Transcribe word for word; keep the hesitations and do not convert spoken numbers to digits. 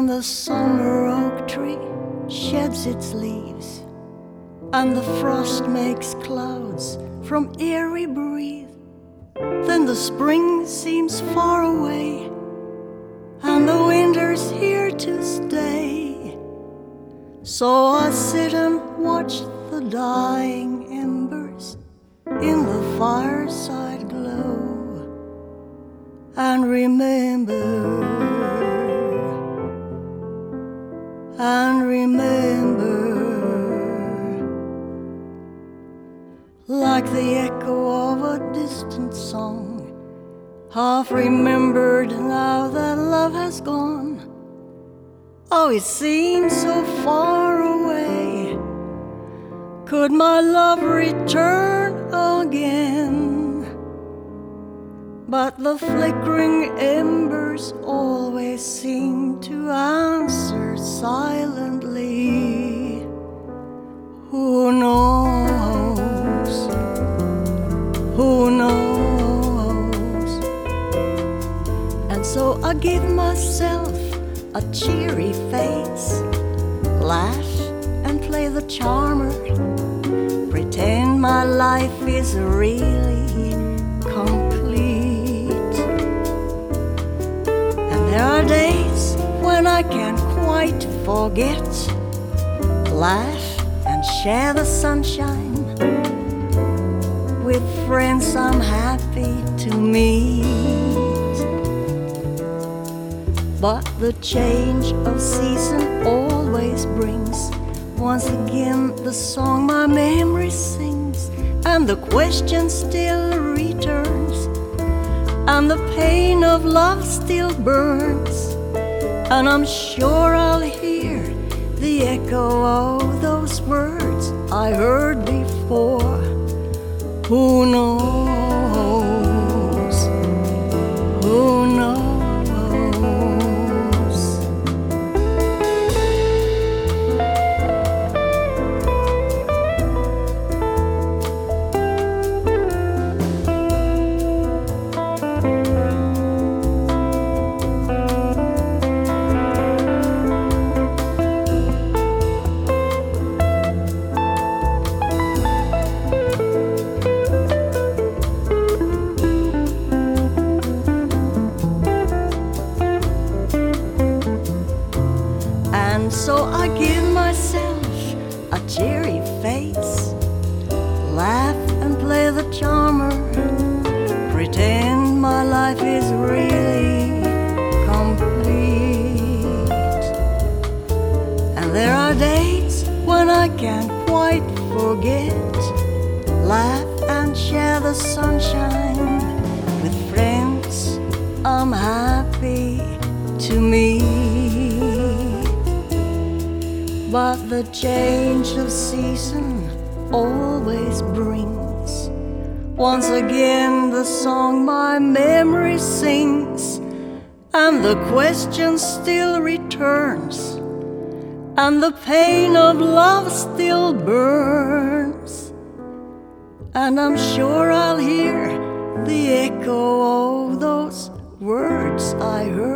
when the summer oak tree sheds its leaves and the frost makes clouds from airy breeze. Then the spring seems far away and the winter's here to stay. So I sit and watch the dying embers in the fireside glow and remember, and remember, like the echo of a distant song, half remembered now that love has gone. Oh, it seems so far away. Could my love return again? But the flickering embers always seem to answer silently. Who knows? Who knows? And so I give myself a cheery face, laugh and play the charmer, pretend my life is really complete. And there are days when I can't quite forget, laugh and share the sunshine with friends I'm happy to meet. But the change of season always brings once again the song my memory sings, and the question still returns, and the pain of love still burns, and I'm sure I'll hear the echo of those words I heard before. Who knows? Who knows? And so I give myself a cheery face, laugh and play the charmer, pretend my life is really complete. And there are days when I can't quite forget, laugh and share the sunshine with friends I'm happy to meet. But the change of season always brings once again the song my memory sings, and the question still returns, and the pain of love still burns, and I'm sure I'll hear the echo of those words I heard